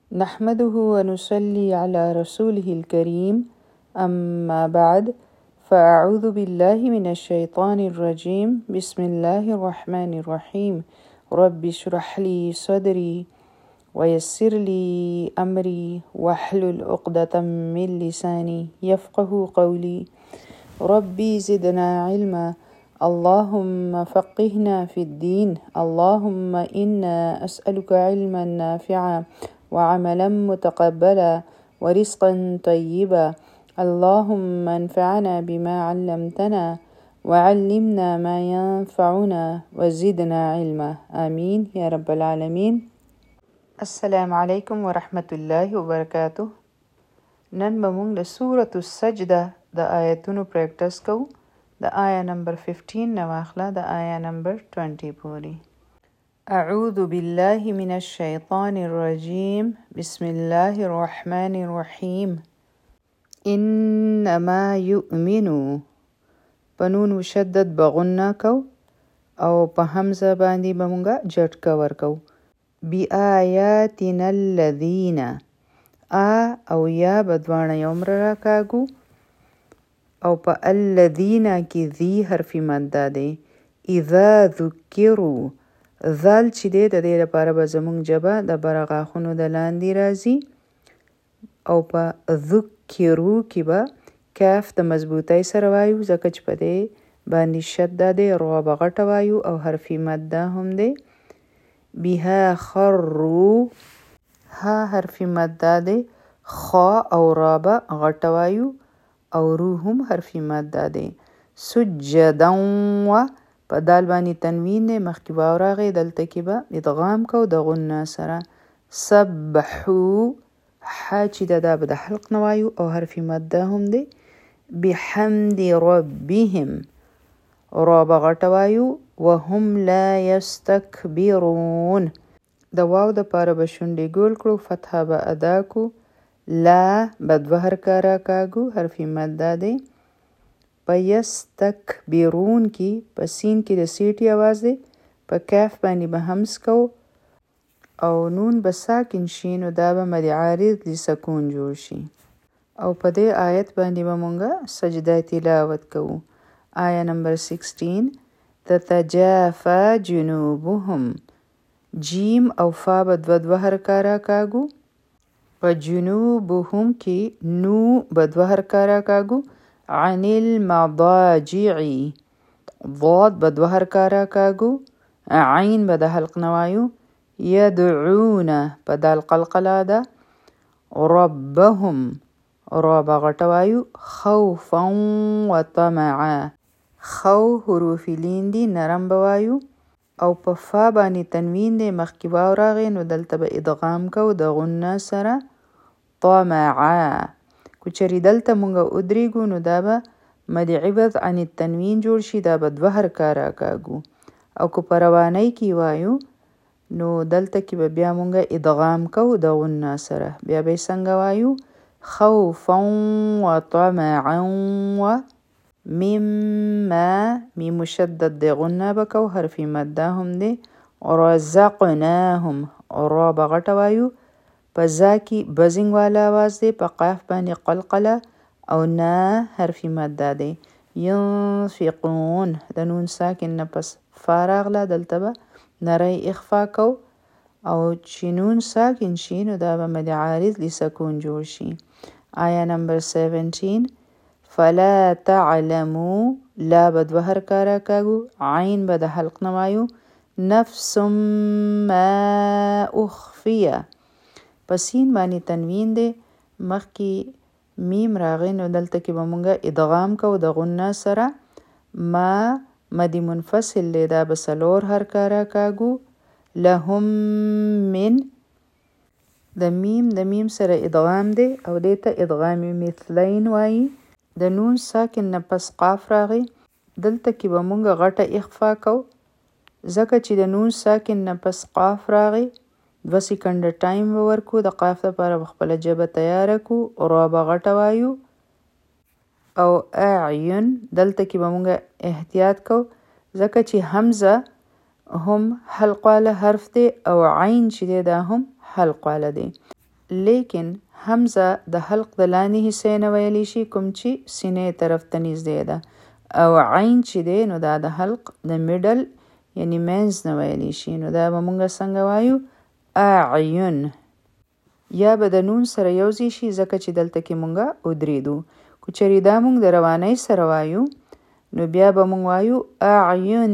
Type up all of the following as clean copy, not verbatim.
نحمده ونصلي على رسوله الكريم أما بعد فأعوذ بالله من الشيطان الرجيم بسم الله الرحمن الرحيم رب اشرح لي صدري ويسر لي أمري واحلل عقدة من لساني يفقه قولي ربي زدنا علما اللهم فقهنا في الدين اللهم إنا أسألك علما نافعا وعملا متقبلا ورزقا طيبا اللهم انفعنا بما علمتنا وعلمنا ما ينفعنا وزدنا علما آمين يا رب العالمين. السلام علیکم ورحمة الله وبرکاته. نن به موږ د سورة السجده د آیتونو پریکټس کوو. د آیا نمبر 15 نه واخله د آیا نمبر 20 پورې. اعوذ بالله من الشیطان الرجیم بسم الله الرحمن الرحیم. انما یؤمنو پنون مشدد بغنا کو او په حمزه باندې به مونږه جټکا ورکو. بآیاتنا الذین او یا بدوانه یومر راکاگو او په الذین کې ذی حرفی مده دی. اذا ذکرو ذال چې دی د دې لپاره به زمونږ جبه د برغاخونو د لاندې راځي او په ذکرو کې به کاف د مضبوطی سره وایو ځکه چې په دې باندې شده دی رو به غټه وایو او حرفی مده هم دی. بها خرو ها حرفی مده دی. خا او را به غټه وایو او رو هم حرفی مده دی. سجدا و په دال باندې تنوین دی مخکې واو راغی دلته کې به ادغام کو د غنه سره. سبحو ح چې دا به د حلق نه وایو او حرفی مده هم دی. بحمد ربهم را به غټه وایو وهم لا یستکبرون. د واو د پاره به شونډې ګول کړو فتحه به ادا کو. لا به دوه حرکه راکاږو حرفی مده دی. په یستکبرون کې په سین کې د سیټي آواز دی. په کاف باندې به همس کو او نون به ساکن شي نو دا به مد عارض لسکون جوړ شي. او په دې آیت باندې به مونږه سجده تلاوت کوو. آیا نمبر 16 تتجافا جنوبهم جیم او فا به دوه حرکه راکاږو. په جنوبهم کې نو به دوه حرکه راکاږو. عن المضاجع ضاد به دوه حرکه راکاږو. عین به د حلق نوایو. یدعون په دال قلقله ده. ربهم را به غټه وایو. خوفا و طمعا خو حروف لین دی نرم به وایو او په فا باندې تنوین دی مخکې واو راغی نو دلته به ادغام کو د غنه سره. طمعا کو چری دلته مونږه ادریګو نو دا به مد عوض عن التنوین جوړ شي دا به دوه حرکه راکاږو. او کو په روانۍ کې وایو نو دلته کې به بیا مونږه ادغام کو د غنه سره. بیا به څنګه وایو خوفا و طمعا و مما می مشدد دی غنه بکو حرفی مده هم دی. رزقناهم را به غټه وایو. په ذا کې بزنګ والا آواز دی. په قاف باندې قلقله او نه حرفی مده دی. ینفقون د نون ساکن نه پس فارغله دلته به نری اخفا کو او چې نون ساکن شي نو دا به مد عارض لسکون جوړ شي. آیا نمبر 17 فلا تعلمو لا به دوه حرکه راکاږو. عین به د حلق نوایو. نفس ما اخفیه په سین باندې تنوین دی مخکې میم راغی نو دلته کې به مونږه ادغام کو د غنه سره. ما مدی منفصل دی دا به څلور حرکه راکاږو. لهم من د میم سره ادغام دی او دې ته ادغام مثلین وایي. د نون ساکن نه پس قاف راغی دلته کې به مونږه غټه اخفا کو ځکه چې د نون ساکن نه پس قاف راغی 2 سکنډه ټایم ورکو د قاف لپاره خپل جبه تیار کو. را به غټه وایو او اعین دلته کې به مونږه احتیاط کو ځکه چې حمزه هم حلق والا حرف دی او عین چې دی دا هم حلق والا دی. لیکن حمزه د حلق د لاندې حصې نه ویلی شي کوم چې سینې طرف ته نږدې ده او عین چې دی نو دا د حلق د میډل یعنی منځ نه ویلی شي نو دا به مونږ څنګه وایو اعین یا به د نون سره یوځای شي ځکه چې دلته کې مونږ ودرېدو کو چېرې دا مونږ د روانۍ سره وایو نو بیا به مونږ وایو اعین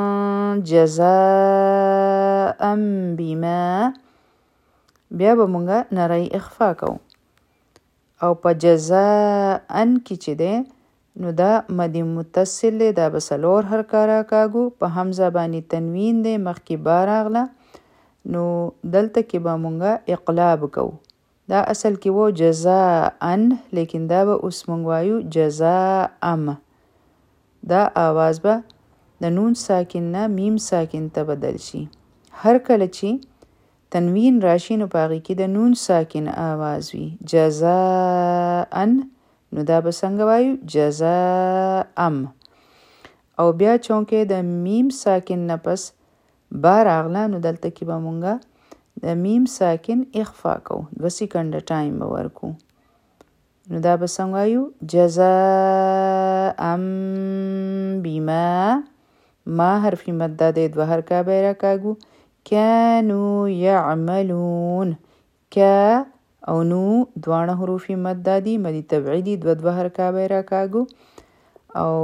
جزاء بما بیا به مونږه نری اخفا کوو او په جزاء کې چې دی نو دا مد متصل دی دا به څلور حرکه راکاږو په حمزه باندې تنوین دی مخکې با راغله نو دلته کې به مونږه اقلاب کوو دا اصل کې و جزاء لیکن دا به اوس مونږ وایو جزاء دا آواز به د نون ساکن نه میم ساکن ته بدل شي هر کله چې تنوین راشي نو پاغي کې د نون ساکن آواز وي جزاء نو دا به څنګه وایو جزاء او بیا چونکه د میم ساکن نه پس با راغله نو دلته کې به مونږه د میم ساکن اخفا کو 2 سکنډه ټایم به ورکو نو دا به څنګه وایو جزاء بما ما حرفی مد د دوه حرکه به راکاږو كانوا يعملون کا او نو دوانه حروف مد دي مدی تبعیدی دو حرکه به راکاږو او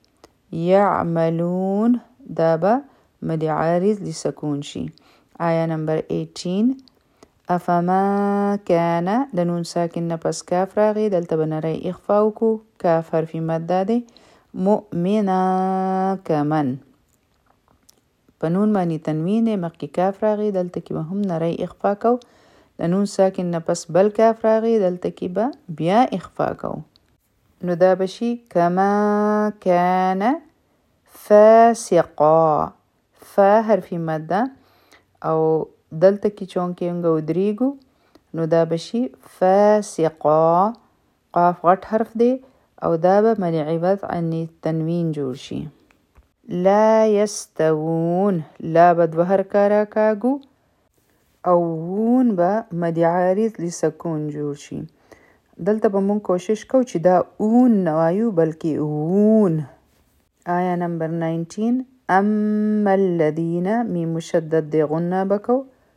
يعملون دا به مد عارض لسکون شي آیا نمبر 18 افما كان د نون ساکن نه پس کاف راغی دلته به نری اخفا وکړو کاف حرف مد دی مؤمنا کمن په نون باندې تنوین مخکې کاف راغی دلته کې به هم نری اخفا کو د نون ساکن نه پس بل کاف راغی دلته کې به بیا اخفا کو نو دا بشي کما کان فاسقا فا حرف مد او دلته کې چونکې موږ ودرېږو نو دا بشي فاسقا قاف غټ حرف دی او دا به مد عوض عن تنوین جوړ شي لا يستوون لا به دوه حرکه راکاږو او وون به مد عارض لسکون جوړ شي دلته به مونږ کوشش کوو چې دا اون نه وایو بلکې وون آیا نمبر 19 اما الذين میم مشدد دی غنه بکو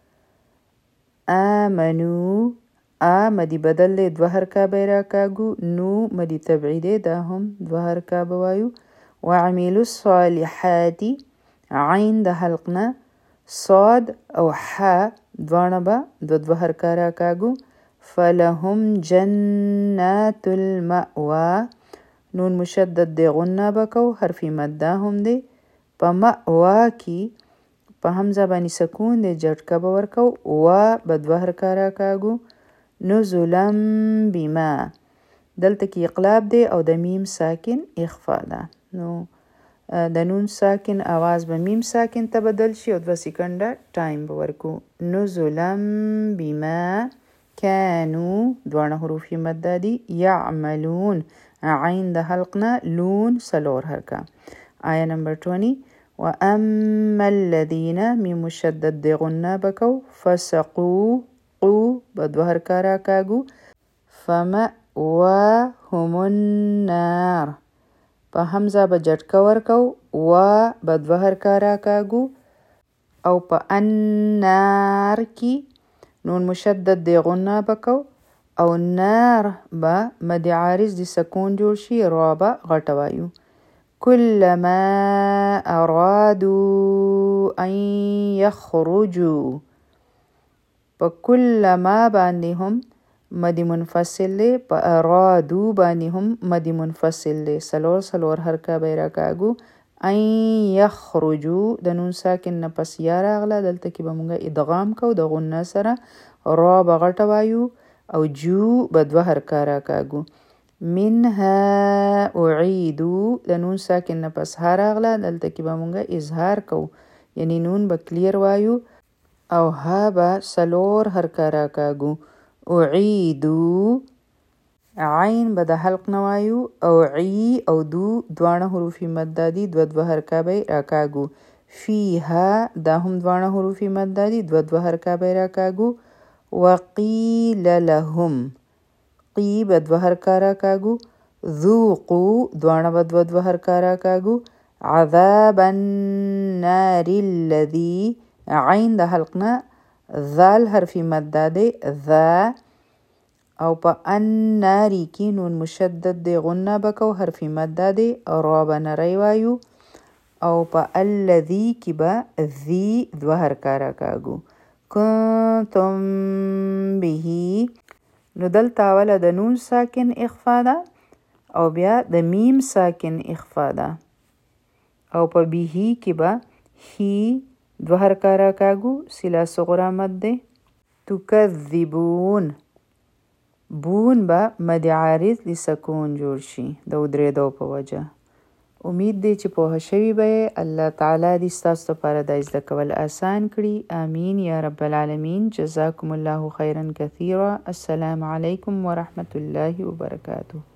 آمنو مدی بدل دی دوه حرکه به راکاږو نو مدی تبعیده دا هم دوه حرکه به وایو وعملوا الصالحات عین د حلقنا صاد او ح دوانه به دوه حرکه راکاږو فلهم جنات المأوى نون مشدد دی غنه بکو حرف مد هم دی په مأوا کې په حمزه باندې سکون دی جټکه به ورکو و به دوه حرکه راکاږو نزلا بما دلته کې اقلاب دی او د میم ساکن اخفا ده نو د نون ساکن آواز به میم ساکن ته بدل شي او 2 سکنډه ټایم به ورکو نزلا بما كانوا دوانه حروف مد دي يعملون عین د حلقنا لون سلور حرکه آیا نمبر 20 واما الذين میم مشدد دی غنه بکو فسقوا قو بدو حرکه راکاږو فمأواهم النار په حمزه به جټکه ورکو و به دوه حرکه راکاږو او په النار کې نون مشدد دی غنه بکو او نار به مد عارض دی سکون جوړ شي را به غټه وایو كلما ارادوا ان يخرجوا په كلما باندې هم مد منفصل دی په ارادو باندې هم مد منفصل دی سلور حرکه به راکاږو ان يخرجوا د نون ساکن نه پس یا راغله دلته کې به مونږه ادغام کو د غنه سره را به غټه وایو او جو به دوه حرکه راکاږو منها اعیدو د نون ساکن نه پس ها راغله دلته کې به مونږه اظهار کو یعنی نون به کلیر وایو او ها به سلور حرکه راکاږو اعیدو عین به د حلق نوایو او عی او دوانه حروف مد دي دوه حرکه به راکاږو فیها دا هم دوانه حروف مد دي دوه حرکه به راکاږو وقیل لهم قی به دوه حرکه راکاږو ذوقو دواړه به دوه حرکه راکاږو عذاب النار الذي عین د حلق نه ذال حرفی مد دی ذا او په الناری کې نون مشدد دی غنه بکو حرفی مد دی را به نری وایو او په الذي کې به ذی دوه حرکه راکاږو کنتم به نو دلته اوله د نون ساکن اخفا ده او بیا د میم ساکن اخفا ده او په بیهی کې به هی دوه حرکه راکاږو سلا صغرا مد دی تکذبون بون به مد عارض لسکون جوړ شي د ودرېدو په وجه امید دی چې پوه شوي به الله تعالی دې ستاسو لپاره دا زده کول آسان کړي آمین یا رب العالمین جزاکم الله خیرا کثیرا السلام علیکم ورحمة الله وبرکاته